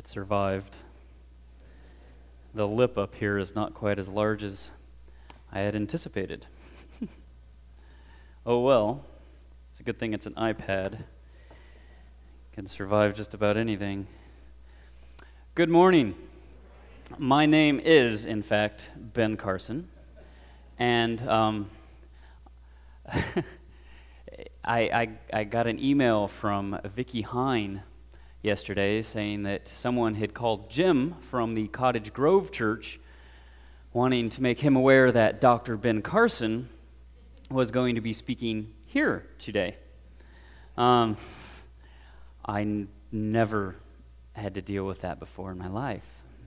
It survived. The lip up here is not quite as large as I had anticipated. Oh well, it's a good thing it's an iPad. Can survive just about anything. Good morning. My name is, in fact, Ben Carson, and I got an email from Vicki Hine yesterday saying that someone had called Jim from the Cottage Grove Church wanting to make him aware that Dr. Ben Carson was going to be speaking here today. I never had to deal with that before in my life.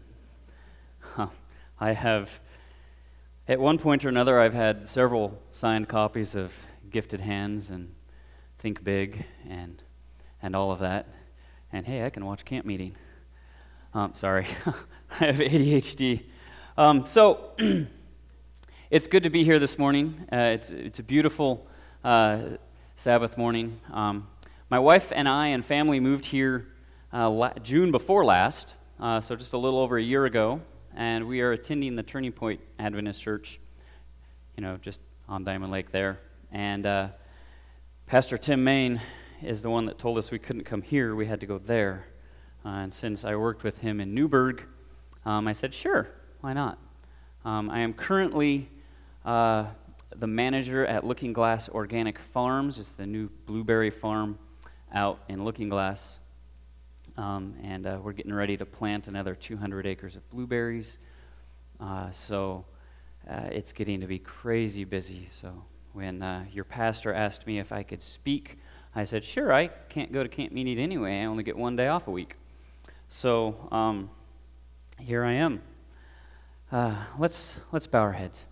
I have, at one point or another, I've had several signed copies of Gifted Hands and Think Big and all of that. And hey, I can watch Camp Meeting. Sorry, I have ADHD. So it's good to be here this morning. It's a beautiful Sabbath morning. My wife and I and family moved here June before last, so just a little over a year ago, and we are attending the Turning Point Adventist Church, just on Diamond Lake there. And Pastor Tim Main is the one that told us we couldn't come here, we had to go there. And since I worked with him in Newburgh, I said, sure, why not? I am currently the manager at Looking Glass Organic Farms. It's the new blueberry farm out in Looking Glass. And we're getting ready to plant another 200 acres of blueberries. So it's getting to be crazy busy. So when your pastor asked me if I could speak, I said, sure, I can't go to camp meeting anyway. I only get one day off a week. So here I am. Let's bow our heads.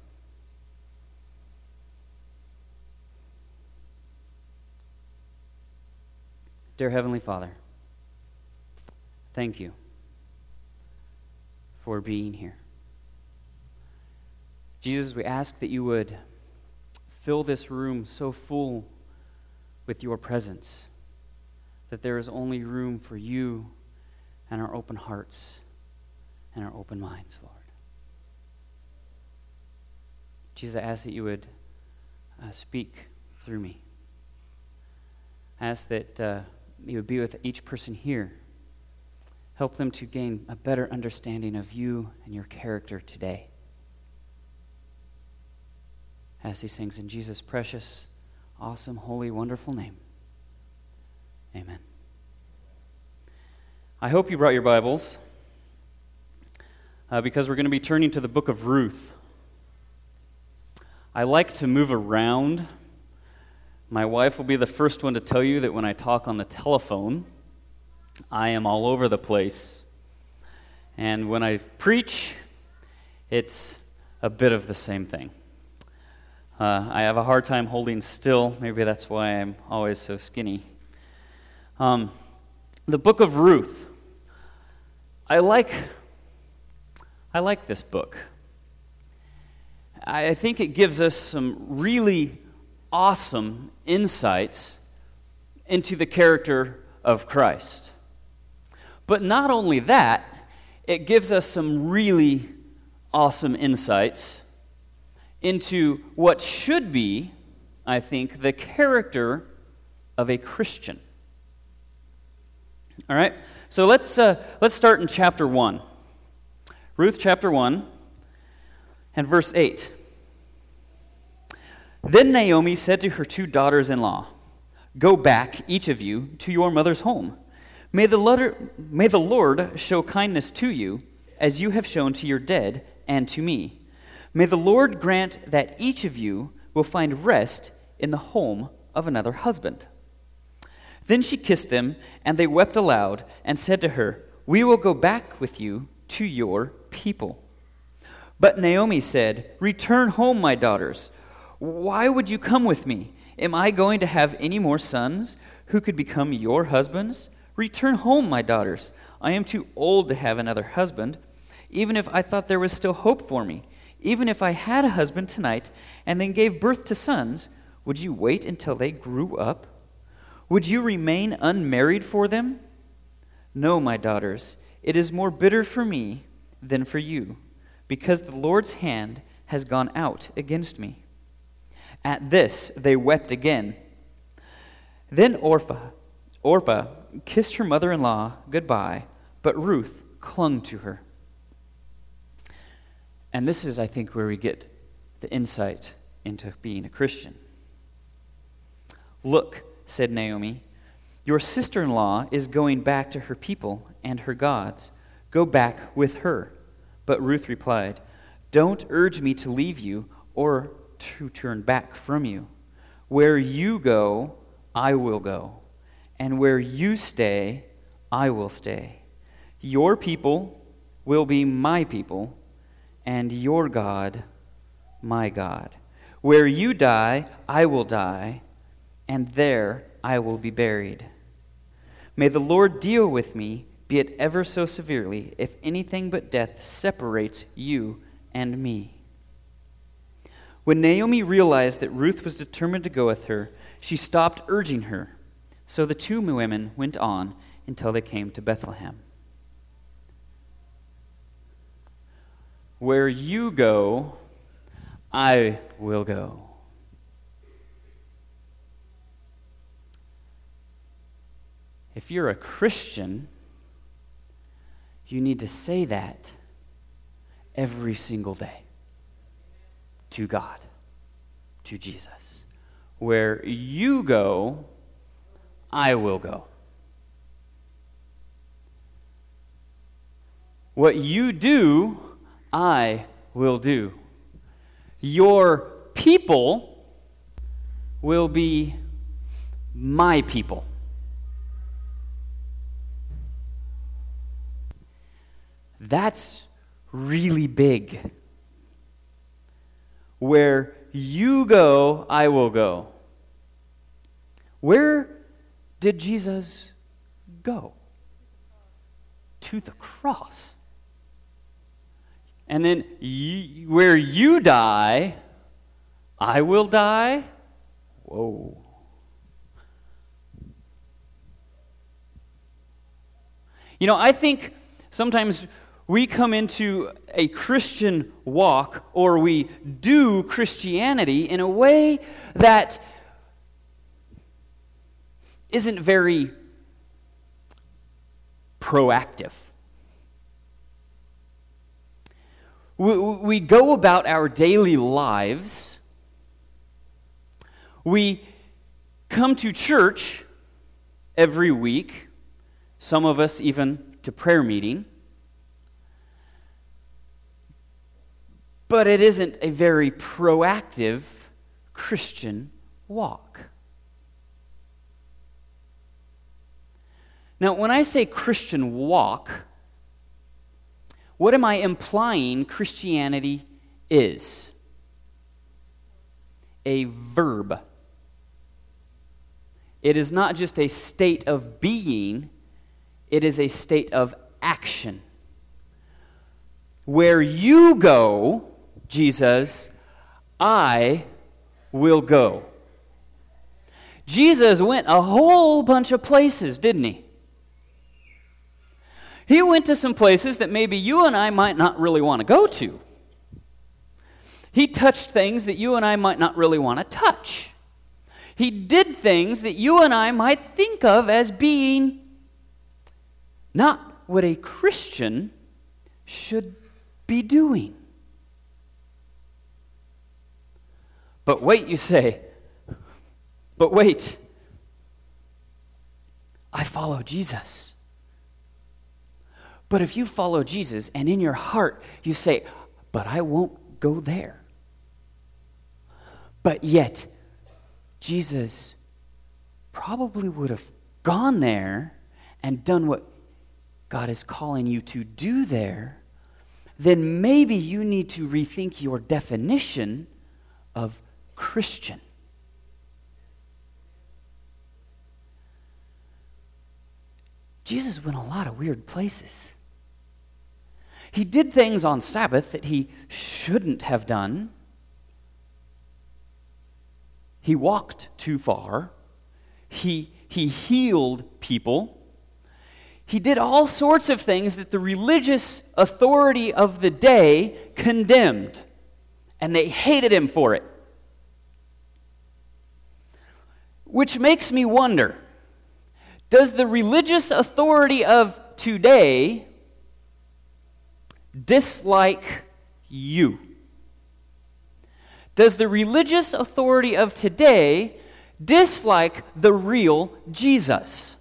Dear Heavenly Father, thank you for being here. Jesus, we ask that you would fill this room so full with your presence that there is only room for you and our open hearts and our open minds, Lord. Jesus, I ask that you would speak through me. I ask that you would be with each person here. Help them to gain a better understanding of you and your character today. I ask these things in Jesus' precious, awesome, holy, wonderful name. Amen. I hope you brought your Bibles because we're going to be turning to the book of Ruth. I like to move around. My wife will be the first one to tell you that when I talk on the telephone, I am all over the place. And when I preach, it's a bit of the same thing. I have a hard time holding still. Maybe that's why I'm always so skinny. The book of Ruth. I like this book. I think it gives us some really awesome insights into the character of Christ. But not only that, it gives us some really awesome insights into what should be, I think, the character of a Christian. All right, so let's start in chapter 1. Ruth chapter 1 and verse 8. Then Naomi said to her 2 daughters-in-law, "Go back, each of you, to your mother's home. May the Lord show kindness to you, as you have shown to your dead and to me. May the Lord grant that each of you will find rest in the home of another husband." Then she kissed them, and they wept aloud, and said to her, "We will go back with you to your people." But Naomi said, "Return home, my daughters. Why would you come with me? Am I going to have any more sons who could become your husbands? Return home, my daughters. I am too old to have another husband. Even if I thought there was still hope for me, even if I had a husband tonight and then gave birth to sons, would you wait until they grew up? Would you remain unmarried for them? No, my daughters, It is more bitter for me than for you, because the Lord's hand has gone out against me." At this they wept again. Then Orpah kissed her mother-in-law goodbye, but Ruth clung to her. And this is, I think, where we get the insight into being a Christian. "Look," said Naomi, "your sister-in-law is going back to her people and her gods. Go back with her." But Ruth replied, "Don't urge me to leave you or to turn back from you. Where you go, I will go, and where you stay, I will stay. Your people will be my people, and your God, my God. Where you die, I will die, and there I will be buried. May the Lord deal with me, be it ever so severely, if anything but death separates you and me." When Naomi realized that Ruth was determined to go with her, she stopped urging her. So the two women went on until they came to Bethlehem. "Where you go, I will go." If you're a Christian, you need to say that every single day to God, to Jesus. Where you go, I will go. What you do, I will do. Your people will be my people. That's really big. Where you go, I will go. Where did Jesus go? To the cross. And then where you die, I will die. Whoa. You know, I think sometimes we come into a Christian walk, or we do Christianity in a way that isn't very proactive. We go about our daily lives. We come to church every week, some of us even to prayer meeting. But it isn't a very proactive Christian walk. Now, when I say Christian walk, what am I implying Christianity is? A verb. It is not just a state of being, it is a state of action. Where you go, Jesus, I will go. Jesus went a whole bunch of places, didn't he? He went to some places that maybe you and I might not really want to go to. He touched things that you and I might not really want to touch. He did things that you and I might think of as being not what a Christian should be doing. But wait, you say, but wait, I follow Jesus. But if you follow Jesus and in your heart you say, but I won't go there. But yet, Jesus probably would have gone there and done what God is calling you to do there, then maybe you need to rethink your definition of Christian. Jesus went a lot of weird places. He did things on Sabbath that he shouldn't have done. He walked too far. He healed people. He did all sorts of things that the religious authority of the day condemned, and they hated him for it. Which makes me wonder, does the religious authority of today dislike you? Does the religious authority of today dislike the real Jesus?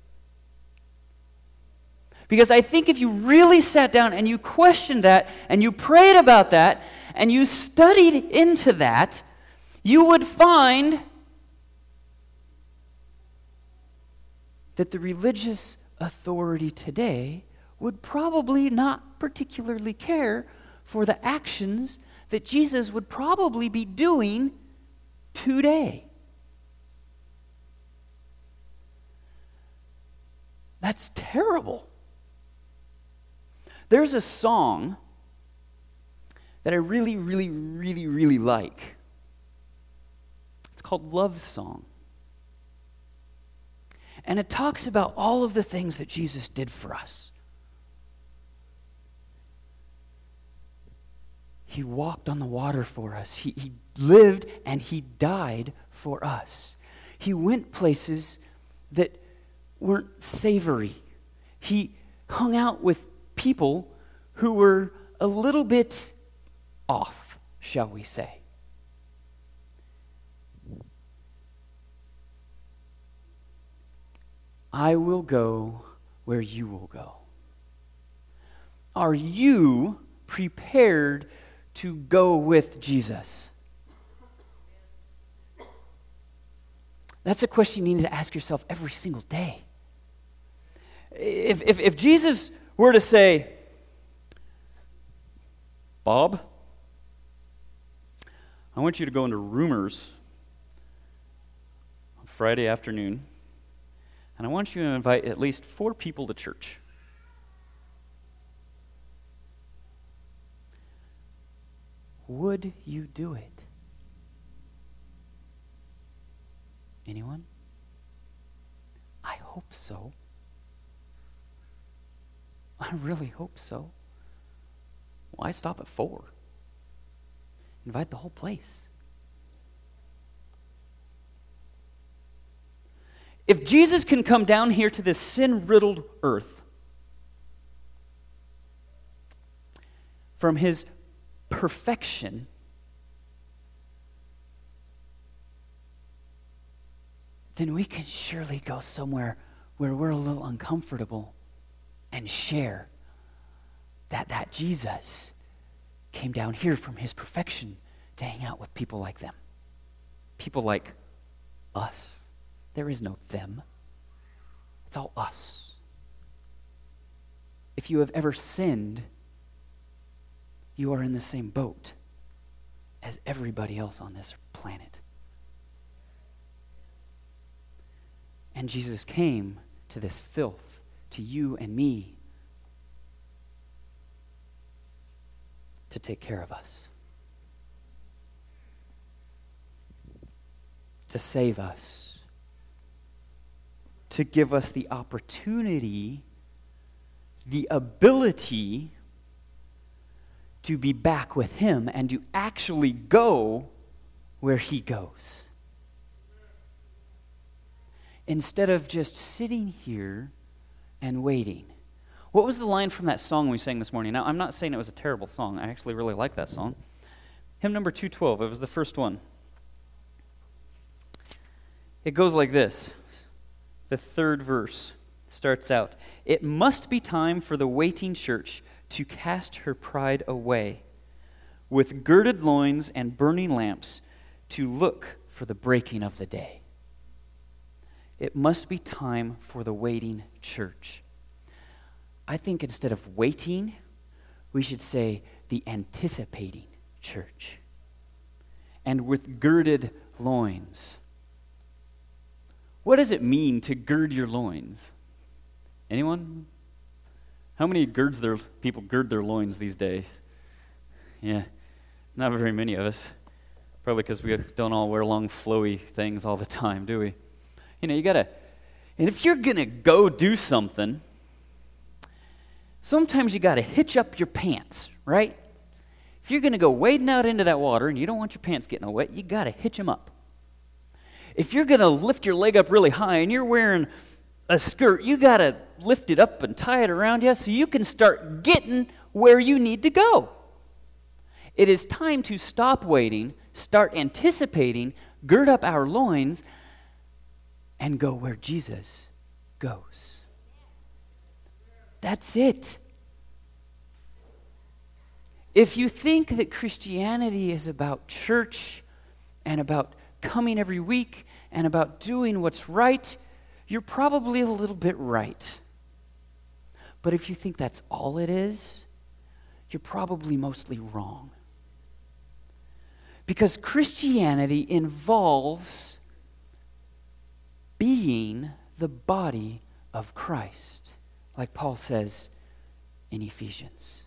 Because I think if you really sat down and you questioned that, and you prayed about that, and you studied into that, you would find that the religious authority today would probably not particularly care for the actions that Jesus would probably be doing today. That's terrible. There's a song that I really, really, really, really like. It's called Love Song. And it talks about all of the things that Jesus did for us. He walked on the water for us. He lived and he died for us. He went places that weren't savory. He hung out with people who were a little bit off, shall we say. I will go where you will go. Are you prepared to go with Jesus? That's a question you need to ask yourself every single day. If Jesus were to say, Bob, I want you to go into Rumors on Friday afternoon, and I want you to invite at least 4 people to church. Would you do it? Anyone? I hope so. I really hope so. Why stop at 4? Invite the whole place. If Jesus can come down here to this sin-riddled earth from his perfection, then we can surely go somewhere where we're a little uncomfortable and share that Jesus came down here from his perfection to hang out with people like them. People like us. There is no them. It's all us. If you have ever sinned, you are in the same boat as everybody else on this planet. And Jesus came to this filth, to you and me, to take care of us, to save us, to give us the opportunity, the ability to be back with him and to actually go where he goes. Instead of just sitting here and waiting. What was the line from that song we sang this morning? Now, I'm not saying it was a terrible song. I actually really like that song. Hymn number 212, it was the first one. It goes like this. The third verse starts out, "It must be time for the waiting church to cast her pride away, with girded loins and burning lamps to look for the breaking of the day." It must be time for the waiting church. I think instead of waiting, we should say the anticipating church. And with girded loins. What does it mean to gird your loins? Anyone? How many people gird their loins these days? Yeah, not very many of us. Probably because we don't all wear long, flowy things all the time, do we? You know, and if you're going to go do something, sometimes you got to hitch up your pants, right? If you're going to go wading out into that water and you don't want your pants getting all wet, you got to hitch them up. If you're going to lift your leg up really high and you're wearing a skirt, you got to lift it up and tie it around you so you can start getting where you need to go. It is time to stop waiting, start anticipating, gird up our loins, and go where Jesus goes. That's it. If you think that Christianity is about church and about coming every week and about doing what's right, you're probably a little bit right. But if you think that's all it is, you're probably mostly wrong. Because Christianity involves being the body of Christ, like Paul says in Ephesians.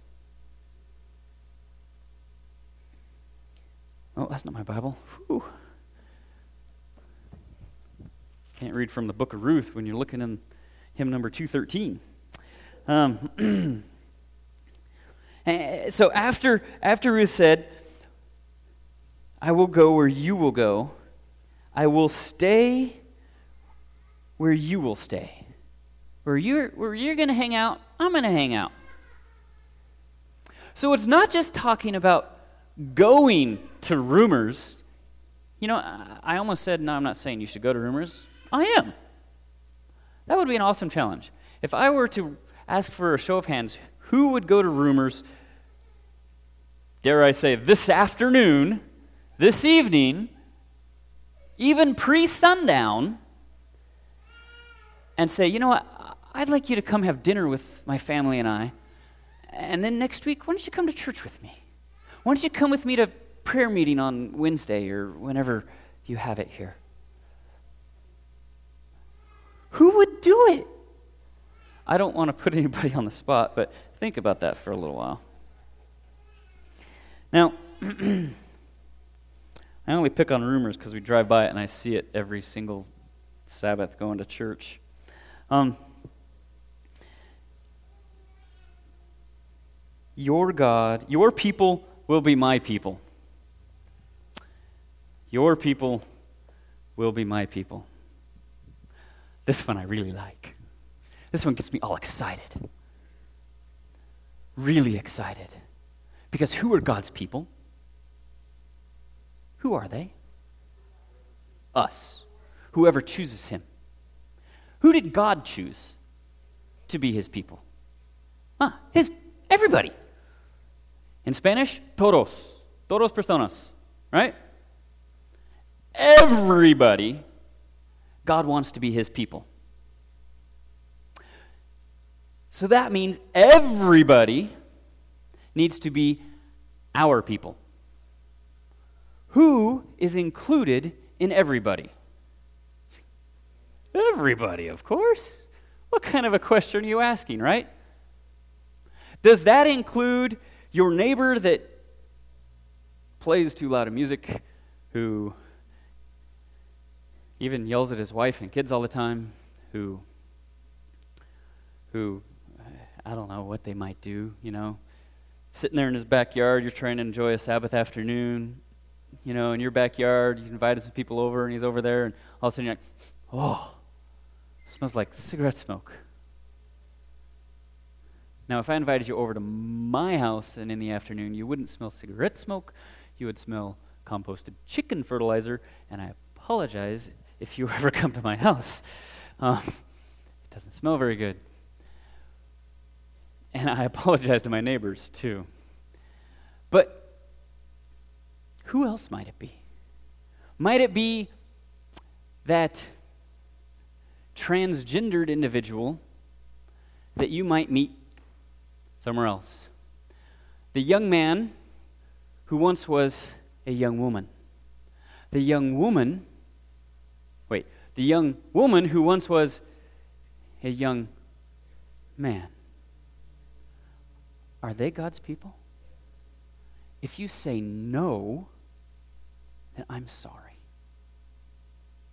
Oh, that's not my Bible. Whew. Can't read from the book of Ruth when you're looking in hymn number 213. So after Ruth said, I will go where you will go, I will stay where you will stay. Where you're going to hang out, I'm going to hang out. So it's not just talking about going to Rumors. You know, I almost said, no, I'm not saying you should go to Rumors. I am. That would be an awesome challenge. If I were to ask for a show of hands, who would go to Rumors, dare I say, this afternoon, this evening, even pre-sundown, and say, you know what, I'd like you to come have dinner with my family and I, and then next week, why don't you come to church with me? Why don't you come with me to prayer meeting on Wednesday or whenever you have it here? Who would do it? I don't want to put anybody on the spot, but think about that for a little while. Now, I only pick on Rumors because we drive by it and I see it every single Sabbath going to church. Your God, your people will be my people. Your people will be my people. This one I really like. This one gets me all excited. Really excited. Because who are God's people? Who are they? Us. Whoever chooses him. Who did God choose to be his people? Everybody. In Spanish, todos. Todos personas. Right? Everybody, God wants to be his people. So that means everybody needs to be our people. Who is included in everybody? Everybody, of course. What kind of a question are you asking, right? Does that include your neighbor that plays too loud of music, who even yells at his wife and kids all the time, who I don't know what they might do, you know, sitting there in his backyard, you're trying to enjoy a Sabbath afternoon, you know, in your backyard, you invited some people over, and he's over there, and all of a sudden you're like, oh, smells like cigarette smoke. Now, if I invited you over to my house and in the afternoon, you wouldn't smell cigarette smoke, you would smell composted chicken fertilizer, and I apologize if you ever come to my house. It doesn't smell very good. And I apologize to my neighbors, too. But who else might it be? Might it be that transgendered individual that you might meet somewhere else? The young man who once was a young woman. The young woman who once was a young man. Are they God's people? If you say no, then I'm sorry.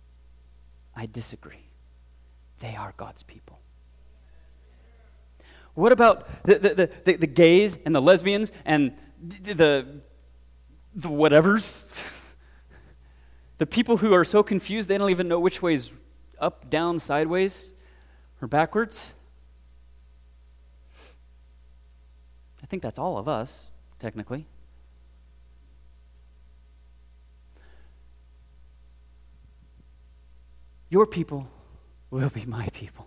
I disagree. They are God's people. What about the gays and the lesbians and the whatevers? The people who are so confused they don't even know which way's up, down, sideways, or backwards? I think that's all of us, technically. Your people will be my people.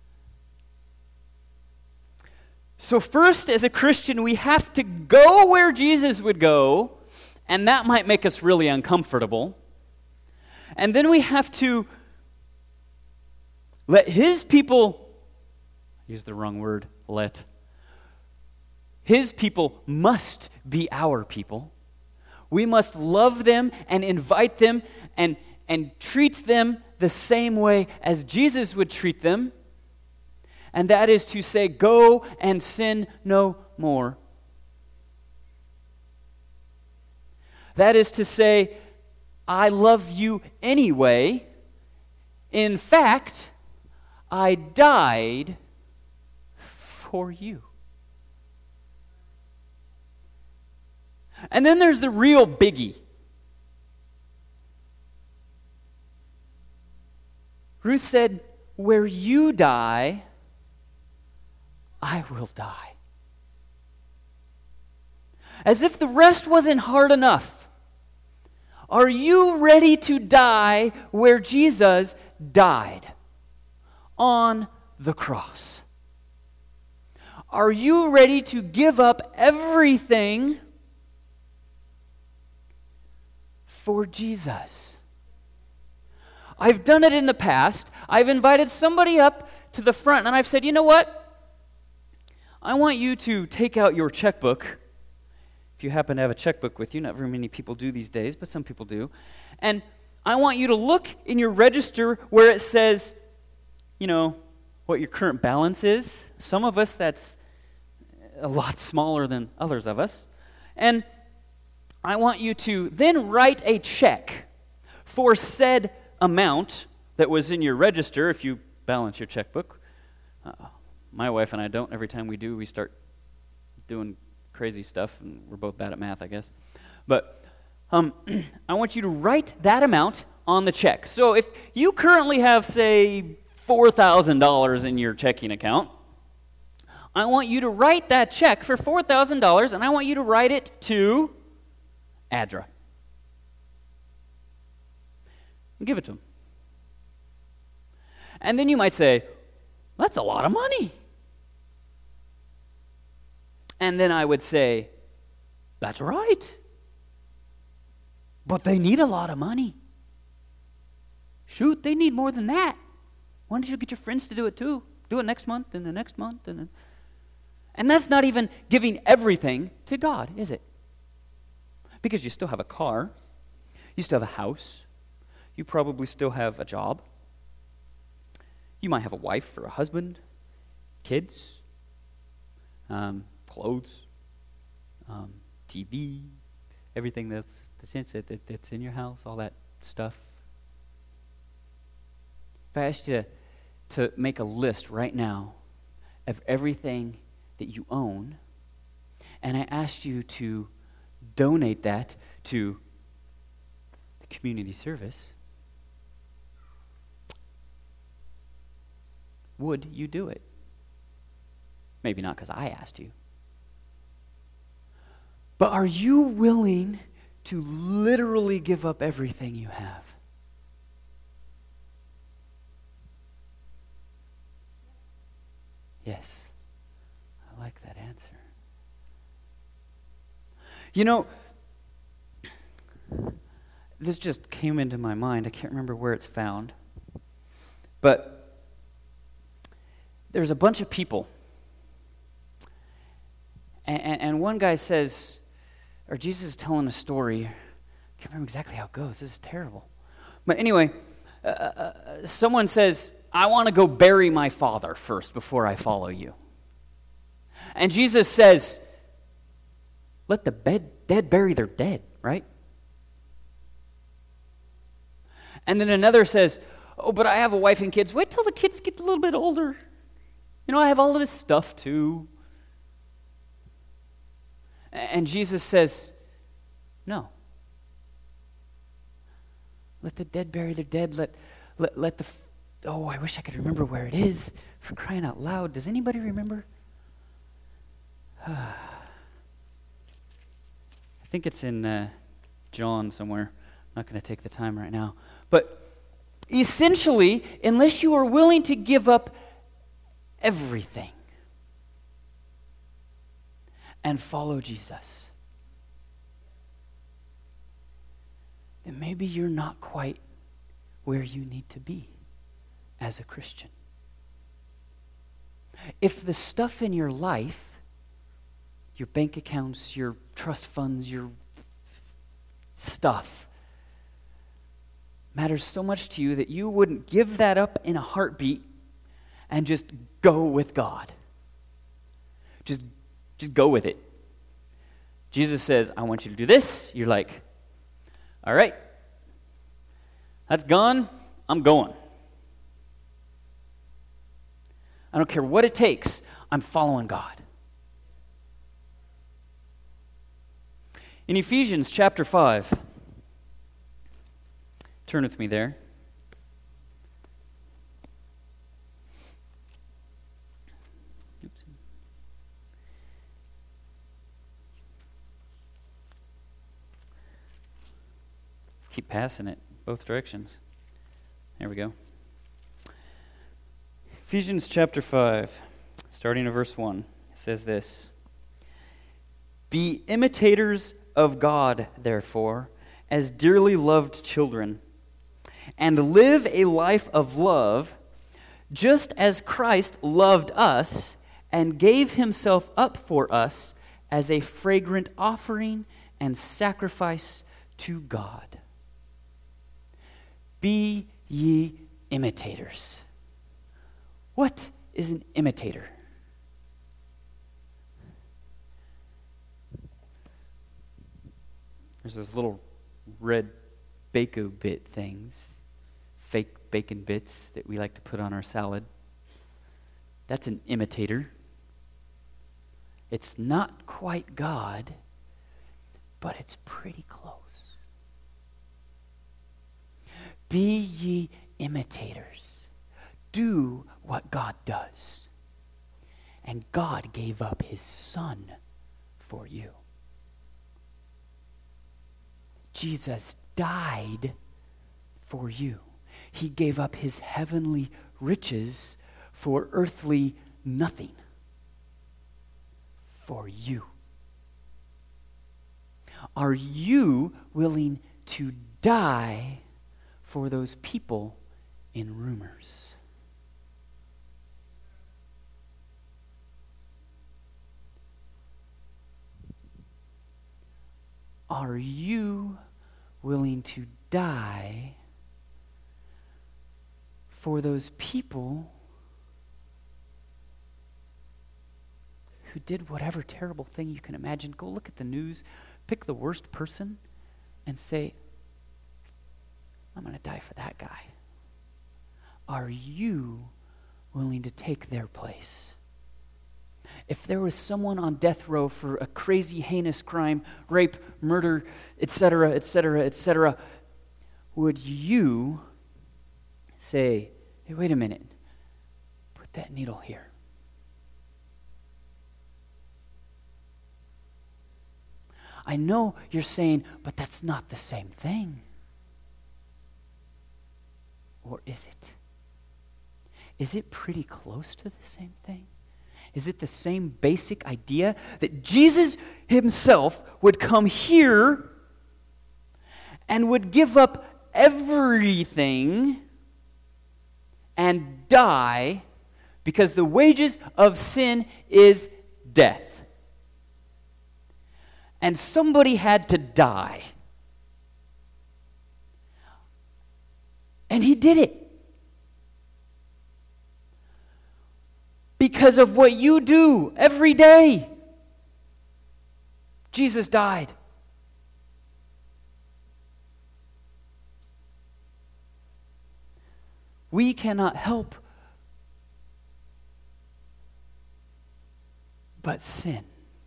So first, as a Christian, we have to go where Jesus would go, and that might make us really uncomfortable. And then we have to let his people, I used the wrong word, let. His people must be our people. We must love them and invite them and treat them the same way as Jesus would treat them. And that is to say, go and sin no more. That is to say, I love you anyway. In fact, I died for you. And then there's the real biggie. Ruth said, where you die, I will die. As if the rest wasn't hard enough. Are you ready to die where Jesus died? On the cross. Are you ready to give up everything for Jesus? I've done it in the past. I've invited somebody up to the front and I've said, you know what? I want you to take out your checkbook. If you happen to have a checkbook with you, not very many people do these days, but some people do. And I want you to look in your register where it says, you know, what your current balance is. Some of us, that's a lot smaller than others of us. And I want you to then write a check for said amount that was in your register if you balance your checkbook. My wife and I don't. Every time we do, we start doing crazy stuff, and we're both bad at math, I guess. But I want you to write that amount on the check. So if you currently have, say, $4,000 in your checking account, I want you to write that check for $4,000, and I want you to write it to Adra. And give it to him. And then you might say, that's a lot of money. And then I would say, that's right. But they need a lot of money. Shoot, they need more than that. Why don't you get your friends to do it too? Do it next month and the next month. And that's not even giving everything to God, is it? Because you still have a car. You still have a house. You probably still have a job. You might have a wife or a husband, kids, clothes, TV, everything that's in your house, all that stuff. If I asked you to make a list right now of everything that you own, and I asked you to donate that to the community service, would you do it? Maybe not because I asked you. But are you willing to literally give up everything you have? Yes. I like that answer. You know, this just came into my mind. I can't remember where it's found. But there's a bunch of people. And one guy says, or Jesus is telling a story. I can't remember exactly how it goes. This is terrible. But anyway, someone says, I want to go bury my father first before I follow you. And Jesus says, let the dead bury their dead, right? And then another says, oh, but I have a wife and kids. Wait till the kids get a little bit older. I have all of this stuff too. And Jesus says, no. Let the dead bury their dead. Let the... Oh, I wish I could remember where it is. For crying out loud. Does anybody remember? I think it's in John somewhere. I'm not going to take the time right now. But essentially, unless you are willing to give up everything and follow Jesus, then maybe you're not quite where you need to be as a Christian. If the stuff in your life, your bank accounts, your trust funds, your stuff, matters so much to you that you wouldn't give that up in a heartbeat and just go with God. Just go with it. Jesus says, I want you to do this. You're like, all right, that's gone. I'm going. I don't care what it takes. I'm following God. In Ephesians chapter 5, turn with me there. Oops. Keep passing it both directions. There we go. Ephesians chapter 5, starting at verse 1, says this: Be imitators of God, therefore, as dearly loved children, and live a life of love, just as Christ loved us and gave himself up for us as a fragrant offering and sacrifice to God. Be ye imitators. What is an imitator? There's those little red bacon bit things, fake bacon bits that we like to put on our salad. That's an imitator. It's not quite God, but it's pretty close. Be ye imitators. Do what God does. And God gave up his Son for you. Jesus died for you. He gave up his heavenly riches for earthly nothing. For you. Are you willing to die for those people in rumors? Are you willing to die for those people who did whatever terrible thing you can imagine? Go look at the news, pick the worst person, and say, I'm going to die for that guy. Are you willing to take their place? If there was someone on death row for a crazy, heinous crime, rape, murder, etc., etc., etc., would you say, hey, wait a minute, put that needle here? I know you're saying, but that's not the same thing. Or is it? Is it pretty close to the same thing? Is it the same basic idea that Jesus himself would come here and would give up everything and die because the wages of sin is death? And somebody had to die. And he did it. Because of what you do every day. Jesus died. We cannot help but sin.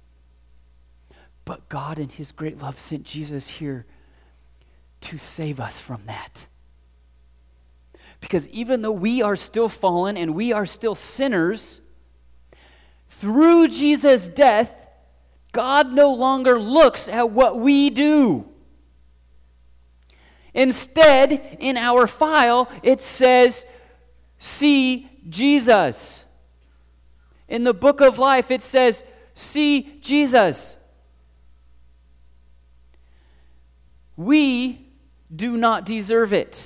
But God in his great love sent Jesus here to save us from that. Because even though we are still fallen and we are still sinners, through Jesus' death, God no longer looks at what we do. Instead, in our file, it says, "See Jesus." In the book of life, it says, "See Jesus." We do not deserve it.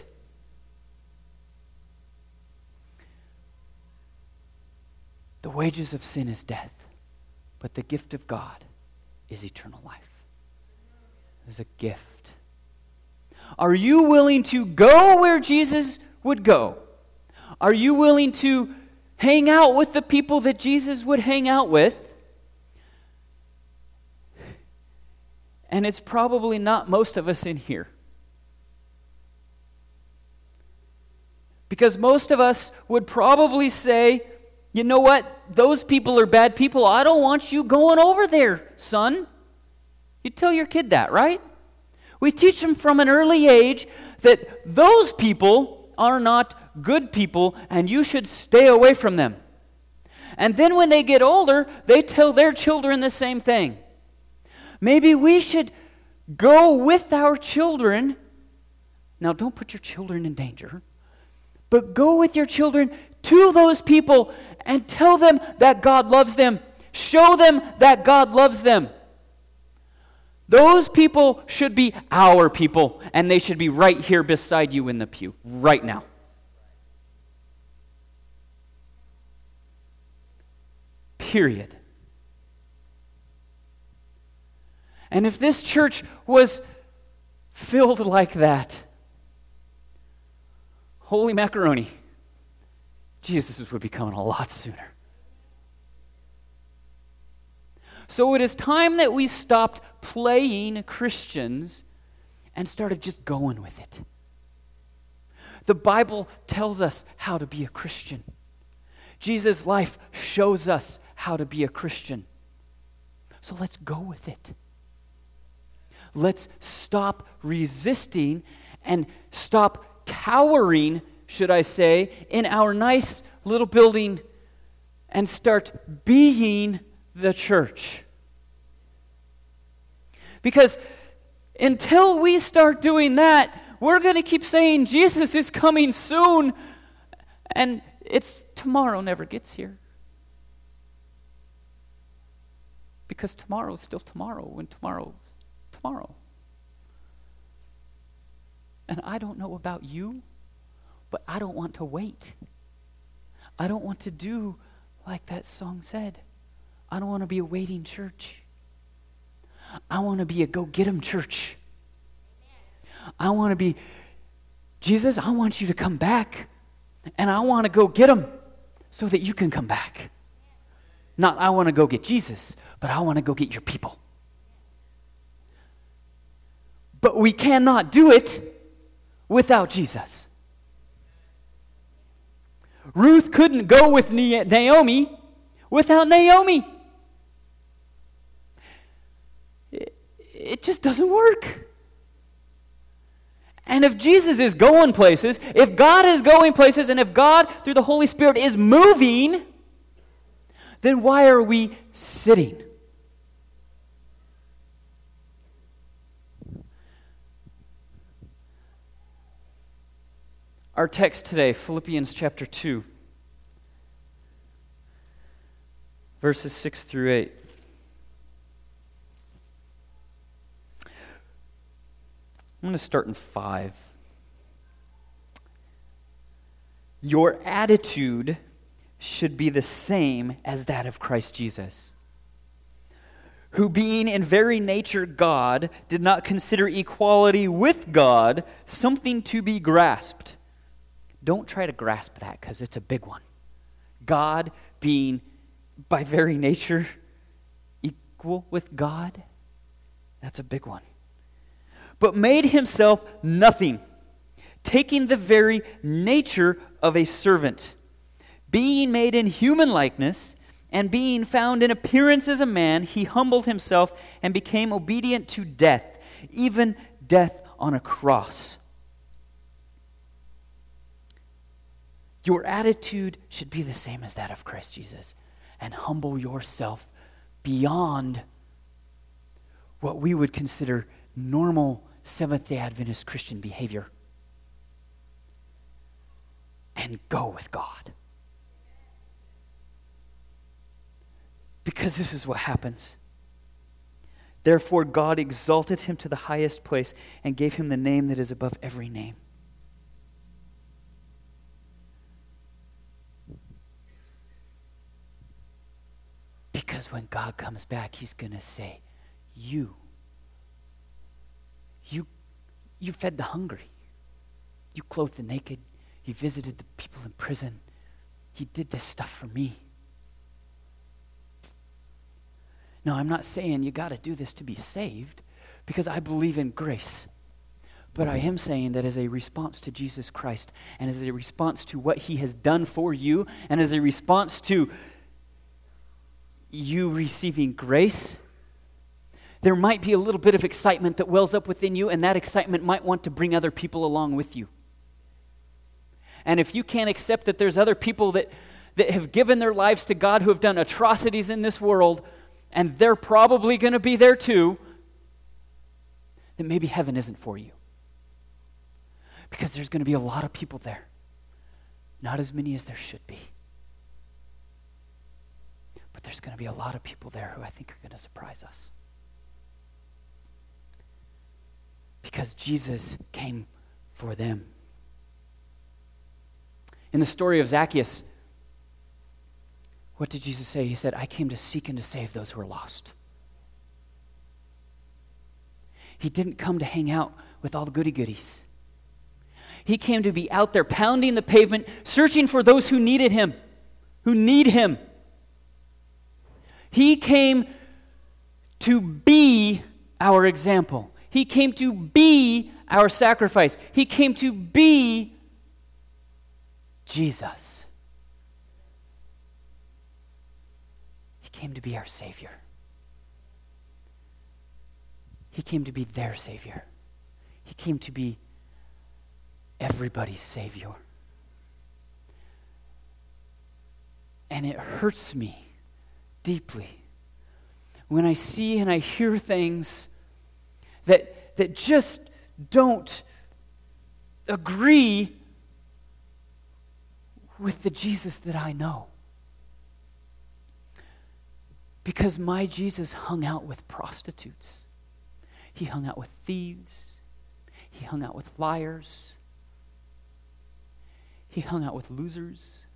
The wages of sin is death, but the gift of God is eternal life. It is a gift. Are you willing to go where Jesus would go? Are you willing to hang out with the people that Jesus would hang out with? And it's probably not most of us in here. Because most of us would probably say, "You know what? Those people are bad people. I don't want you going over there, son." You tell your kid that, right? We teach them from an early age that those people are not good people and you should stay away from them. And then when they get older, they tell their children the same thing. Maybe we should go with our children. Now, don't put your children in danger, but go with your children to those people and tell them that God loves them. Show them that God loves them. Those people should be our people, and they should be right here beside you in the pew, right now. Period. And if this church was filled like that, holy macaroni, Jesus would be coming a lot sooner. So it is time that we stopped playing Christians and started just going with it. The Bible tells us how to be a Christian. Jesus' life shows us how to be a Christian. So let's go with it. Let's stop resisting and stop cowering, should I say, in our nice little building and start being the church. Because until we start doing that, we're going to keep saying Jesus is coming soon, and it's tomorrow never gets here. Because tomorrow's still tomorrow when tomorrow's tomorrow. And I don't know about you, but I don't want to wait. I don't want to do like that song said. I don't want to be a waiting church. I want to be a go-get-em church. I want to be, Jesus, I want you to come back, and I want to go get them so that you can come back. Not I want to go get Jesus, but I want to go get your people. But we cannot do it without Jesus. Ruth couldn't go with Naomi without Naomi. It just doesn't work. And if Jesus is going places, if God is going places, and if God, through the Holy Spirit, is moving, then why are we sitting? Our text today, Philippians chapter 2, verses 6 through 8. I'm going to start in 5. Your attitude should be the same as that of Christ Jesus, who being in very nature God, did not consider equality with God something to be grasped. Don't try to grasp that because it's a big one. God being by very nature equal with God, that's a big one. But made himself nothing, taking the very nature of a servant, being made in human likeness, And being found in appearance as a man, he humbled himself and became obedient to death, even death on a cross. Your attitude should be the same as that of Christ Jesus, and humble yourself beyond what we would consider normal Seventh-day Adventist Christian behavior, and go with God. Because this is what happens. Therefore God exalted him to the highest place and gave him the name that is above every name. Because when God comes back, he's going to say, you fed the hungry. You clothed the naked. You visited the people in prison. You did this stuff for me. Now, I'm not saying you got to do this to be saved, because I believe in grace. But I am saying that as a response to Jesus Christ, and as a response to what he has done for you, and as a response to you receiving grace, there might be a little bit of excitement that wells up within you, and that excitement might want to bring other people along with you. And if you can't accept that there's other people that have given their lives to God, who have done atrocities in this world, and they're probably going to be there too, then maybe heaven isn't for you. Because there's going to be a lot of people there. Not as many as there should be. But there's going to be a lot of people there who I think are going to surprise us. Because Jesus came for them. In the story of Zacchaeus, what did Jesus say? He said, I came to seek and to save those who are lost. He didn't come to hang out with all the goody-goodies. He came to be out there pounding the pavement, searching for those who needed him, who need him. He came to be our example. He came to be our sacrifice. He came to be Jesus. He came to be our Savior. He came to be their Savior. He came to be everybody's Savior. And it hurts me deeply when I see and I hear things that just don't agree with the Jesus that I know. Because my Jesus hung out with prostitutes. He hung out with thieves. He hung out with liars. He hung out with losers.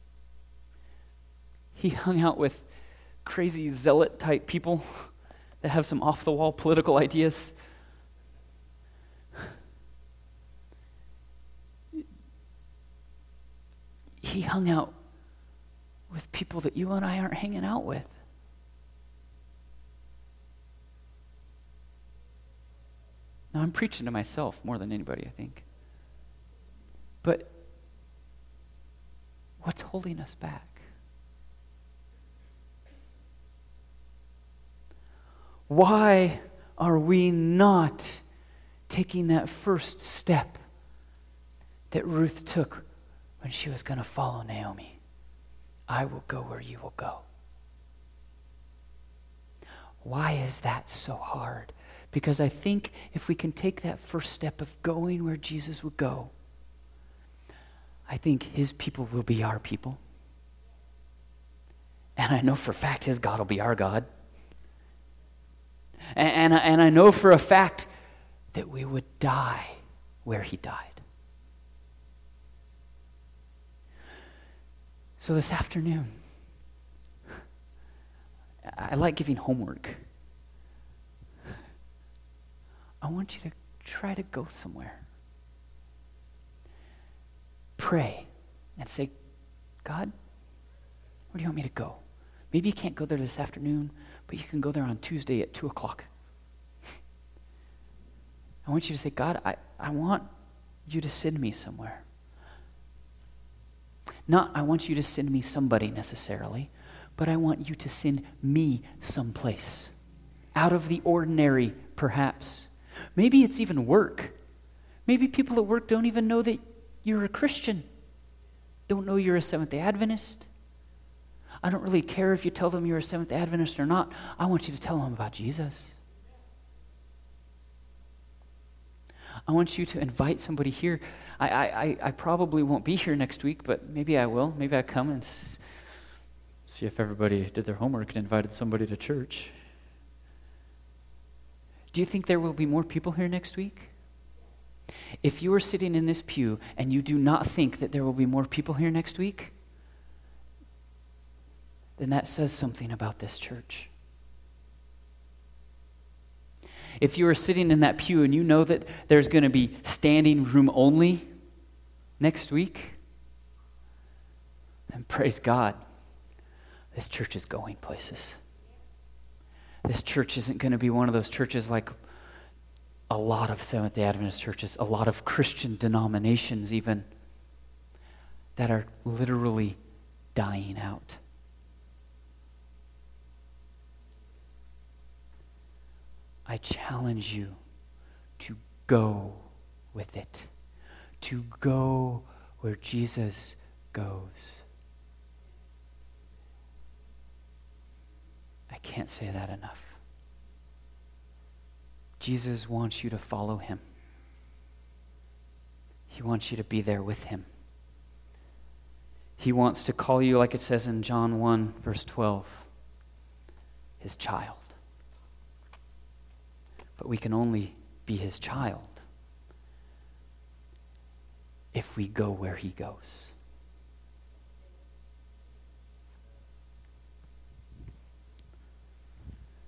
He hung out with crazy zealot type people that have some off-the-wall political ideas. He hung out with people that you and I aren't hanging out with. Now, I'm preaching to myself more than anybody, I think. But what's holding us back? Why are we not taking that first step that Ruth took when she was going to follow Naomi? I will go where you will go. Why is that so hard? Because I think if we can take that first step of going where Jesus would go, I think his people will be our people. And I know for a fact his God will be our God. And I know for a fact that we would die where he died. So this afternoon, I like giving homework. I want you to try to go somewhere. Pray and say, God, where do you want me to go? Maybe you can't go there this afternoon, but you can go there on Tuesday at 2 o'clock. I want you to say, God, I want you to send me somewhere. Not I want you to send me somebody necessarily, but I want you to send me someplace. Out of the ordinary, perhaps. Maybe it's even work. Maybe people at work don't even know that you're a Christian. Don't know you're a Seventh-day Adventist. I don't really care if you tell them you're a Seventh-day Adventist or not. I want you to tell them about Jesus. I want you to invite somebody here. I probably won't be here next week, but maybe I will. Maybe I come and see if everybody did their homework and invited somebody to church. Do you think there will be more people here next week? If you are sitting in this pew and you do not think that there will be more people here next week, then that says something about this church. If you are sitting in that pew and you know that there's going to be standing room only next week, then praise God, this church is going places. This church isn't going to be one of those churches like a lot of Seventh-day Adventist churches, a lot of Christian denominations even, that are literally dying out. I challenge you to go with it, to go where Jesus goes. I can't say that enough. Jesus wants you to follow him. He wants you to be there with him. He wants to call you, like it says in John 1, verse 12, his child. But we can only be his child if we go where he goes.